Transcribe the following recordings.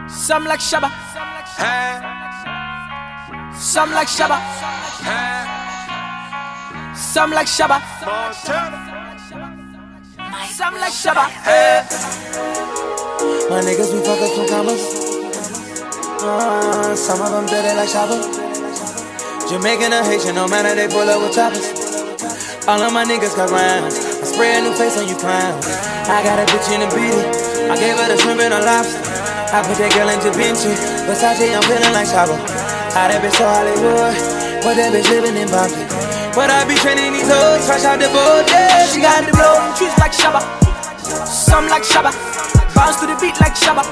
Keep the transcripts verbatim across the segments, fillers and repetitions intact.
Some like Shabba, Hey, some like Shabba, hey, some like Shabba, Montana. some like Shabba. Hey. My niggas, we fuck up some commas. Uh, some of them dirty like Shabba. Jamaican or Haitian, no matter, they pull up with choppers. All of my niggas got rounds. I spray a new face on you clowns. I got a bitch in a beanie. I gave her the shrimp and a lobster. I put that girl in Da Vinci. Versace, I'm feeling like Shabba. How that bitch so Hollywood, but that bitch living in Boston. But I be training these hoes, fresh out the boat, yeah. She got the blowing trees like Shabba, some like Shabba, bounce to the beat like Shabba,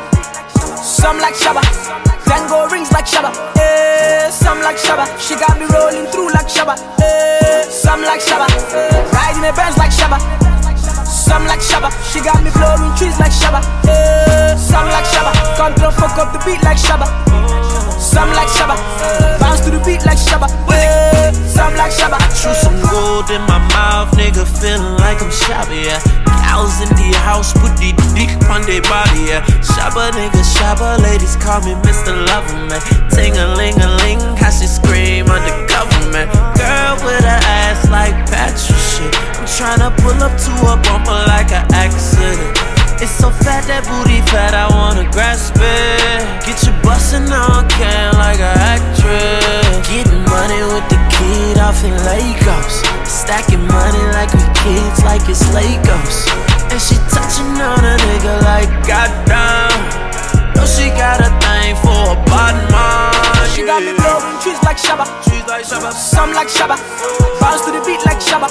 some like Shabba, tango rings like Shabba, yeah. Some like Shabba, she got me rolling through like Shabba, yeah. Some like Shabba, riding the Benz like Shabba, some like Shabba, she got me blowing trees like Shabba, yeah. Some like Shabba, control fuck up the beat like Shabba, some like Shabba, bounce to the beat like Shabba, yeah. Some like Shabba. I chew some gold in my mouth, nigga, feeling like I'm Shabba, yeah. Cows in the house, put the dick on their body, yeah. Shabba, nigga, Shabba, ladies call me Mister Lover, man. Ting-a-ling-a-ling, how she scream undercover, man. Girl with her ass like Patrick shit. I'm tryna pull up to a bumper like an accident. It's so fat, that booty fat, I wanna grasp it. Get you bustin' on can like an actress. Getting money with the kid off in Lagos. Stacking money like we kids, like it's Legos. And she touching on a nigga like goddamn. No, she got a thing for a bottom man. She got me blowing trees like Shabba, Trees like Shabba, some like Shabba, bounce to the beat like Shabba,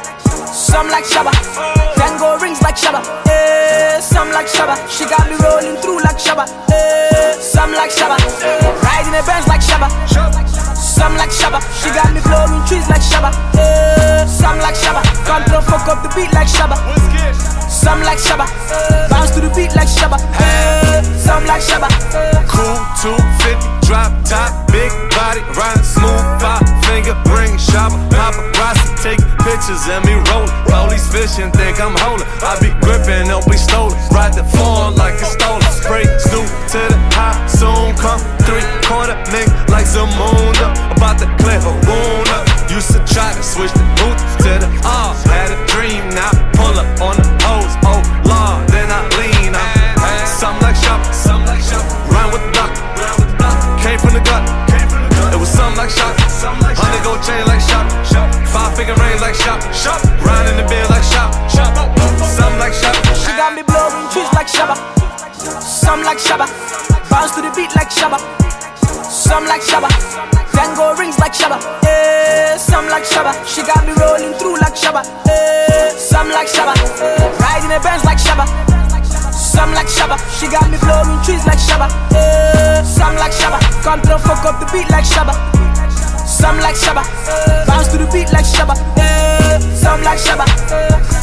some like Shabba, tango rings like Shabba, yeah. Some like Shabba, she got me rolling through like Shabba, yeah. Some like Shabba, riding the Benz like Shabba, some like Shabba, she got me blowing trees like Shabba, yeah. Some like Shabba, control fuck up the beat like Shabba, some like Shabba, bounce to the beat like Shabba, yeah. Some like Shabba, Cool two fifty, drop top, big body, ride smooth, five finger ring, Shabba, paparazzi, take pictures and me rollin'. Police fishing, think I'm holdin'. I be grippin', don't be stolen. Ride the phone like it's stolen. Spray stoop to the high, soon come three quarter nigga like some moon up. About to clear a wound up. Used to try to switch the boots to the R. Had a dream, now pull up on the hose. Oh Lord, then I lean up. Something like Shabba, something like Shabba. Run with the block, came from the gut. It was something like Shabba, hundred gold chain like Shabba, five finger rings like Shabba, ride in the bed like Shabba, something like Shabba. she got me blowing trees like Shabba, some like Shabba, bounce to the beat like Shabba, some like Shabba, tango rings like Shabba, yeah. Some like Shabba, she got me rolling through like Shabba, yeah. Some like Shabba, riding the Benz like Shabba, some like Shabba, she got me blowing trees like Shabba, yeah. Some like Shabba, control fuck up the beat like Shabba, some like Shabba, bounce to the beat like Shabba, yeah. Some like Shabba.